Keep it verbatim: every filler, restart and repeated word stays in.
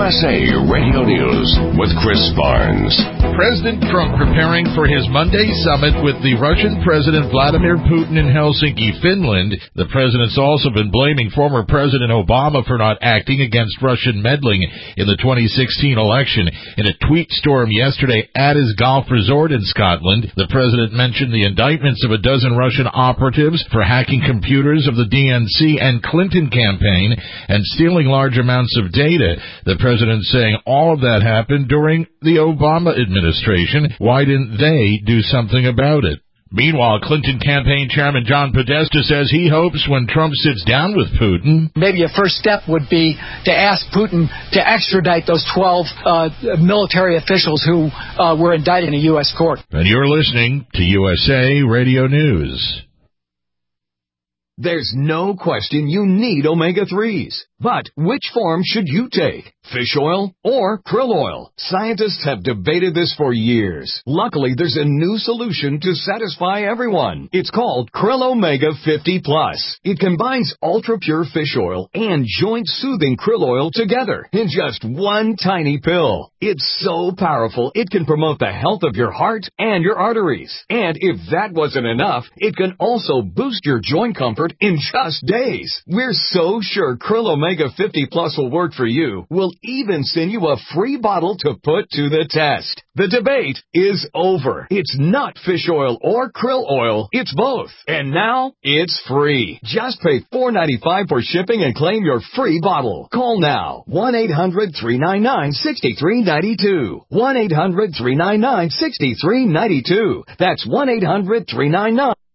S A Radio News with Chris Barnes. President Trump preparing for his Monday summit with the Russian President Vladimir Putin in Helsinki, Finland. The president's also been blaming former President Obama for not acting against Russian meddling in the twenty sixteen election. In a tweet storm yesterday at his golf resort in Scotland, the president mentioned the indictments of a dozen Russian operatives for hacking computers of the D N C and Clinton campaign and stealing large amounts of data. The president saying all of that happened during the Obama administration. Why didn't they do something about it? Meanwhile, Clinton campaign chairman John Podesta says he hopes when Trump sits down with Putin, maybe a first step would be to ask Putin to extradite those twelve uh, military officials who uh, were indicted in a U S court. And you're listening to U S A Radio News. There's no question you need omega threes. But which form should you take? Fish oil or krill oil? Scientists have debated this for years. Luckily, there's a new solution to satisfy everyone. It's called Krill Omega fifty plus. It combines ultra-pure fish oil and joint-soothing krill oil together in just one tiny pill. It's so powerful, it can promote the health of your heart and your arteries. And if that wasn't enough, it can also boost your joint comfort in just days. We're so sure Krill Omega fifty plus will work for you. We'll even send you a free bottle to put to the test. The debate is over. It's not fish oil or krill oil. It's both. And now it's free. Just pay four dollars and ninety-five cents for shipping and claim your free bottle. Call now. one eight hundred three nine nine six three nine two. one eight hundred three nine nine six three nine two. That's one eight hundred three nine nine